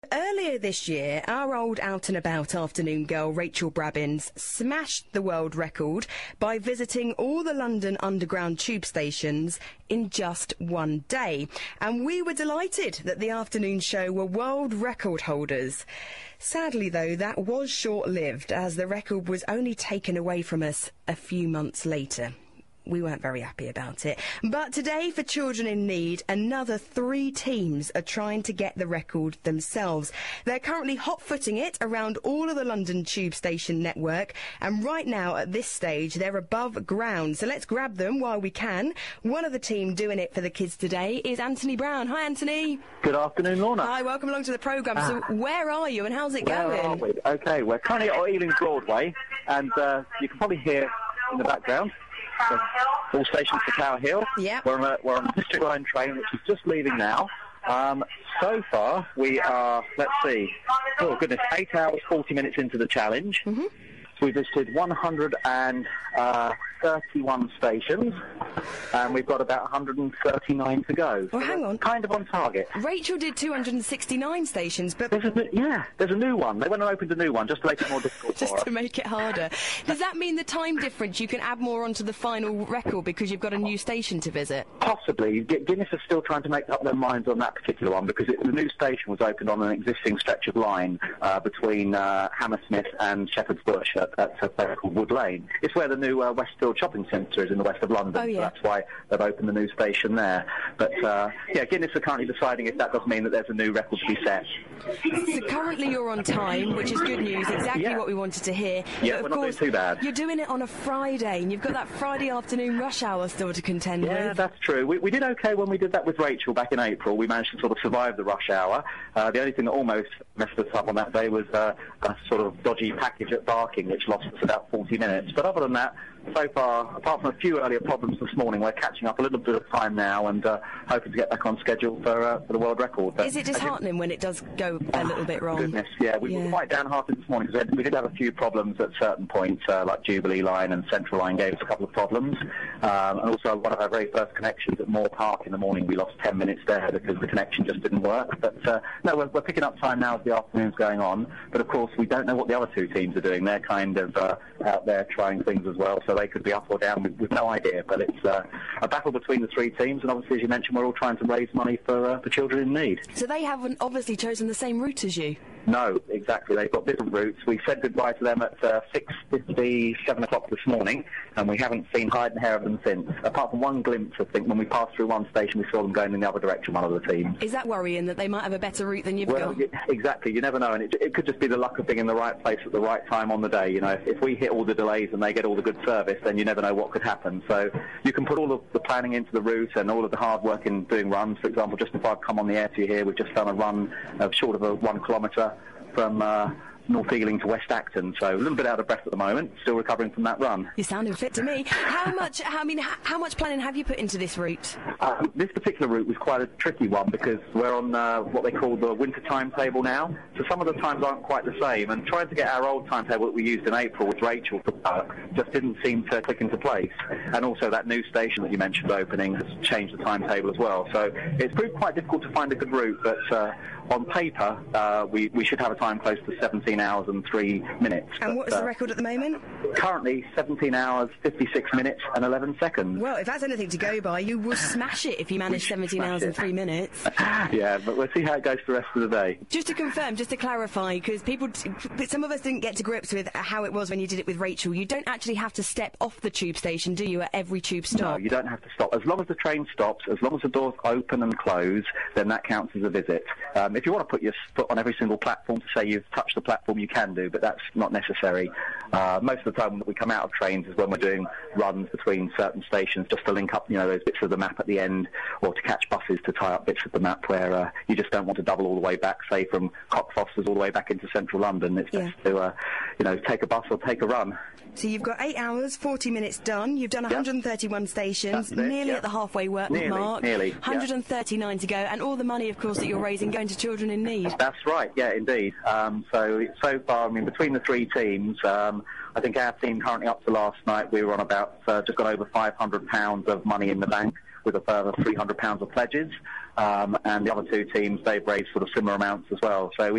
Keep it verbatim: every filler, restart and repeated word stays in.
Earlier this year, our old out-and-about afternoon girl, Rachel Brabbins, smashed the world record by visiting all the London Underground tube stations in just one day. And we were delighted that the afternoon show were world record holders. Sadly, though, that was short-lived, as the record was only taken away from us a few months later. We weren't very happy about it. But today, for Children in Need, another three teams are trying to get the record themselves. They're currently hot-footing it around all of the London tube station network, and right now, at this stage, they're above ground. So let's grab them while we can. One of the team doing it for the kids today is Anthony Brown. Hi, Anthony. Good afternoon, Lorna. Hi, welcome along to the programme. Ah. So where are you and how's it where going? Are we? OK, we're currently at Ealing Broadway, and uh, you can probably hear in the background So, all stations for Tower Hill. Yep. We're on a, we're on a District Line train, which is just leaving now. Um, so far, we are, let's see, oh goodness, eight hours, forty minutes into the challenge. Mm-hmm. So we visited one hundred thirty-one stations, and we've got about one hundred thirty-nine to go. Well, so hang on. Kind of on target. Rachel did two hundred sixty-nine stations, but... There's a, yeah, there's a new one. They went and opened a new one just to make it more difficult Just for us. to make it harder. Does that mean the time difference, you can add more onto the final record because you've got a new station to visit? Possibly. Gu- Guinness are still trying to make up their minds on that particular one because it, the new station was opened on an existing stretch of line uh, between uh, Hammersmith and Shepherd's Bush at, at a place called Wood Lane. It's where the new uh, Westfield Shopping Centre is in the west of London. Oh, yeah. So that's why they've opened the new station there. But, uh, yeah, Guinness are currently deciding if that does mean that there's a new record to be set. So currently you're on time, which is good news, exactly Yeah. what we wanted to hear. Yeah, but of we're not course, doing too bad. You're doing it on a Friday, and you've got that Friday afternoon rush hour still to contend Yeah, with. that's true. We, we did okay when we did that with Rachel back in April. We managed to sort of survive the rush hour. Uh, the only thing that almost messed us up on that day was uh, a sort of dodgy package at Barking, which lost us about forty minutes. But other than that, so far, apart from a few earlier problems this morning, we're catching up a little bit of time now and uh, hoping to get back on schedule for uh, for the world record. But is it disheartening when it does go a little bit wrong? Goodness, yeah. We yeah. were quite downhearted this morning because we did have a few problems at certain points, uh, like Jubilee Line and Central Line gave us a couple of problems. Um, and also one of our very first connections at Moore Park in the morning, we lost ten minutes there because the connection just didn't work. But uh, no, we're, we're picking up time now as the afternoon's going on. But of course, we don't know what the other two teams are doing. They're kind of uh, out there trying things as well, so they could be up or down. We've, we've no idea, but it's uh, a battle between the three teams, and obviously, as you mentioned, we're all trying to raise money for uh, for children in need. So they haven't obviously chosen the same route as you? No, exactly. They've got different routes. We said goodbye to them at uh, six fifty, seven o'clock this morning, and we haven't seen hide and hair of them since. Apart from one glimpse, I think, when we passed through one station, we saw them going in the other direction, one of the teams. Is that worrying, that they might have a better route than you've well, got? Y- exactly. You never know, and it, it could just be the luck of being in the right place at the right time on the day. You know, if, if we hit all the delays and they get all the good service, then you never know what could happen. So you can put all of the planning into the route and all of the hard work in doing runs. For example, just if I've come on the air to you here, we've just done a run of short of a one kilometre from uh, North Ealing to West Acton, so a little bit out of breath at the moment, still recovering from that run. You're sounding fit to me. How much, I mean, how, how much planning have you put into this route? Uh, this particular route was quite a tricky one because we're on uh, what they call the winter timetable now, so some of the times aren't quite the same, and trying to get our old timetable that we used in April with Rachel to work just didn't seem to click into place. And also that new station that you mentioned opening has changed the timetable as well, so it's proved quite difficult to find a good route, but uh, on paper uh, we, we should have a time close to seventeen hours and three minutes. And but, what is the uh, record at the moment? Currently seventeen hours, fifty-six minutes and eleven seconds. Well, if that's anything to go by, you will smash it if you manage seventeen hours it. and three minutes. Yeah, but we'll see how it goes for the rest of the day. Just to confirm, just to clarify, because people, some of us didn't get to grips with how it was when you did it with Rachel. You don't actually have to step off the tube station, do you, at every tube stop? No, you don't have to stop. As long as the train stops, as long as the doors open and close, then that counts as a visit. Um, if you want to put your foot on every single platform to say you've touched the platform, you can do, but that's not necessary. Uh, most of the time that we come out of trains is when we're doing runs between certain stations just to link up, you know, those bits of the map at the end, or to catch buses to tie up bits of the map where uh, you just don't want to double all the way back, say from Cockfosters all the way back into central London. It's Yeah. best to, uh, you know, take a bus or take a run. So you've got eight hours, forty minutes done. You've done one hundred thirty-one stations, That's it, nearly yeah. at the halfway work Nearly, mark. nearly, one hundred thirty-nine to go, and all the money, of course, that you're raising going to children in need. That's right, yeah, indeed. Um, so, so far, I mean, between the three teams, um, I think our team currently up to last night, we were on about uh, just got over five hundred pounds of money in the bank, with a further three hundred pounds of pledges. um, and the other two teams, they've raised sort of similar amounts as well. So we